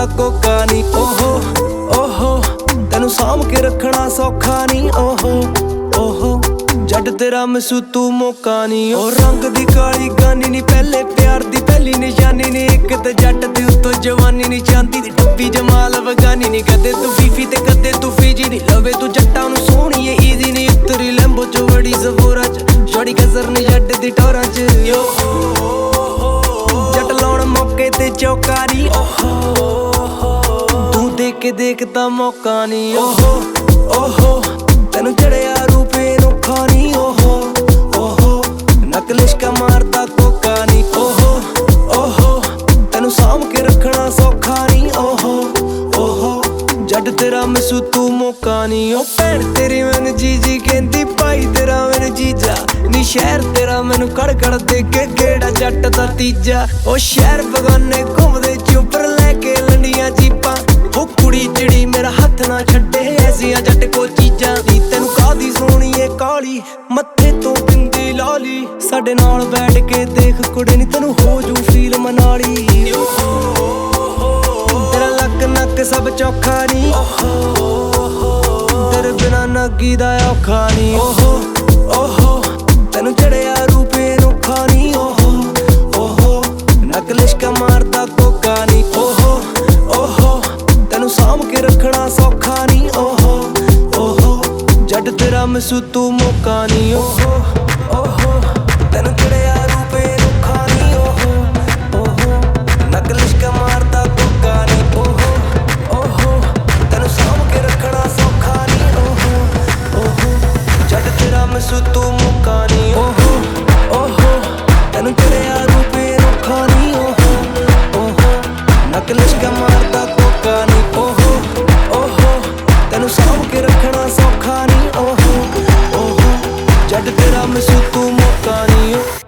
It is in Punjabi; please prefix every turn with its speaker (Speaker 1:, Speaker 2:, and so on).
Speaker 1: ਕੋਕਾ ਨੀ। ਓਹੋ ਓਹੋ ਤੈਨੂੰ ਸਾਂਭ ਕੇ ਰੱਖਣਾ ਸੌਖਾ ਨੀ। ਓਹੋ ਓਹੋ ਜੱਟ ਤੇਰਾ ਮਿਸੂ ਤੂੰ ਮੌਕਾ ਨੀ। ਉਹ ਰੰਗ ਦੀ ਕਾਲੀ ਗਾਨੀ ਨੀ, ਪਹਿਲੇ ਪਿਆਰ ਦੀ ਪਹਿਲੀ ਨਿਸ਼ਾਨੀ ਨੀ। ਇੱਕ ਤੇ ਜੱਟ ਤੇ ਉੱਤੋਂ ਜਵਾਨੀ ਨੀ, ਚਾਂਦੀ ਦੀ ਡੱਬੀ ਜਮਾਲ ਅਫਗਾਨੀ ਨੀ। ਕਦੇ ਤੂੰ ਫੀਫੀ ਤੇ ਕਦੇ ਤੂੰ ਫੀਜੀ ਨੀ, ਲਵੇ ਤੂੰ ਜੱਟਾਂ ਨੂੰ ਸੋਹਣੀ ਏ ਈਜ਼ੀ ਨੀ। ਉਤਰੀ ਲੈਂਬੋ ਚ ਵੜੀ ਜ਼ਫੋਰਾਂ ਚ, ਛੋੜੀ ਕਸਰ ਨੀ ਜੱਟ ਦੀ ਟੋਰਾਂ ਚ। ਜੱਟ ਲਾਉਣ ਮੌਕੇ ਤੇ ਚੌਕਾ ਨੀ। ਤੂੰ ਦੇਖ ਕੇ ਦੇਖਦਾ ਮੌਕਾ ਨੀ। ਓਹੋ ਓਹੋ ਤੈਨੂੰ ਚੜਿਆ ਰੂਪੇ ਨੋਖਾ ਨੀ। ਓਹੋ ਓਹੋ ਨੱਕ ਲਿਸ਼ਕਾ ਮਾਰਦਾ ਕੋਕਾ ਨੀ। ਓਹੋ ਓਹੋ ਤੈਨੂੰ ਸਾਂਭ ਕੇ ਰੱਖਣਾ ਸੌਖਾ ਨੀ। ਓਹੋ ਓਹੋ ਜੱਟ ਤੇਰਾ ਮਿਸੂ ਤੂੰ ਮੌਕਾ ਨੀ। ਉਹ ਭੈਣ ਤੇਰੀ ਮੈਨੂੰ ਜੀਜੀ ਕਹਿੰਦੀ, ਭਾਈ ਤੇਰਾ ਮੈਨੂੰ ਜੀਜਾ ਨੀ। ਸ਼ਹਿਰ ਤੇਰਾ ਮੈਨੂੰ ਕੜ ਦੇ ਕੇ ਗੇੜਾ ਜੱਟ ਦਾ ਤੀਜਾ। ਉਹ ਸ਼ਹਿਰ ਬਗਾਨੇ ਘੁੰਮਦੇ ਚੋਪਰ ਲੈ ਕੇ ਲੰਡੀਆਂ ਜੀਪਾਂ। ਉਹ ਕੁੜੀ ਚਿੜੀ ਮੇਰਾ ਹੱਥ ਨਾ ਛੱਡੇ, ਐਸੀਆਂ ਜੱਟ ਕੋ ਚੀਜ਼ਾਂ ਨੀ। ਤੈਨੂੰ ਕਾਹਦੀ ਸੋਹਣੀ ਏ ਕਾਲੀ, ਮੱਥੇ ਤੋਂ ਬਿੰਦੀ ਲਾਲੀ। ਸਾਡੇ ਨਾਲ ਬੈਠ ਕੇ ਦੇਖ ਕੁੜੇ ਨੀ, ਤੈਨੂੰ ਹੋ ਜੂ ਫੀਲ ਮਨਾਲੀ। ਤੇਰਾ ਲੱਕ ਨੱਕ ਸਭ ਚੌਖਾ ਨੀ, ਤੇਰੇ ਬਿਨਾ ਨੱਗੀ ਦਾ ਔਖਾ ਨੀ। ਓਹੋ ਓਹੋ ਤੈਨੂੰ ਚੜਿਆ ਰੂਪੇ ਨੋਖਾ ਨੀ। ਓਹੋ ਓਹੋ ਨੱਕ ਲਿਸ਼ਕਾ ਮਾਰਦਾ ਕੋਕਾ ਨੀ। ਓਹੋ ਓਹੋ ਤੈਨੂੰ ਸਾਂਭ ਕੇ ਰੱਖਣਾ ਸੌਖਾ ਨੀ। ਓਹੋ ਓਹੋ ਜੱਟ ਤੇਰਾ ਮਿਸੂ ਤੂੰ ਮੌਕਾ ਨੀ। ਓਹੋ ਓਹੋ ਤੈਨੂੰ ਚੜਿਆ ਰੂਪੇ ਨੋਖਾ ਨੀ। ਓਹੋ ਓਹੋ ਨੱਕ ਲਿਸ਼ਕਾ ਮਾਰਦਾ ਕੋਕਾ ਨੀ। ਓਹੋ ਓਹੋ ਤੈਨੂੰ ਸਾਂਭ ਕੇ ਰੱਖਣਾ ਸੌਖਾ ਨੀ। ਓਹੋ ਓਹੋ ਜੱਟ ਤੇਰਾ ਮਿਸੂ ਤੂੰ ਮੌਕਾ ਨੀ। ਓਹੋ ਓਹੋ ਤੈਨੂੰ ਚੜਿਆ ਰੂਪੇ ਨੋਖਾ ਨੀ। ਓਹੋ ਓਹੋ ਨੱਕ ਲਿਸ਼ਕਾ ਮਾਰਦਾ ਕੋਕਾ ਨੀ। ਓਹੋ ਓਹੋ ਤੈਨੂੰ ਸਾਂਭ ਕੇ ਰੱਖਣਾ ਸੌਖਾ ਨੀ। ਓਹੋ ਓਹੋ ਜੱਟ ਤੇਰਾ ਮਿਸੂ ਤੂੰ ਮੌਕਾ ਨੀ।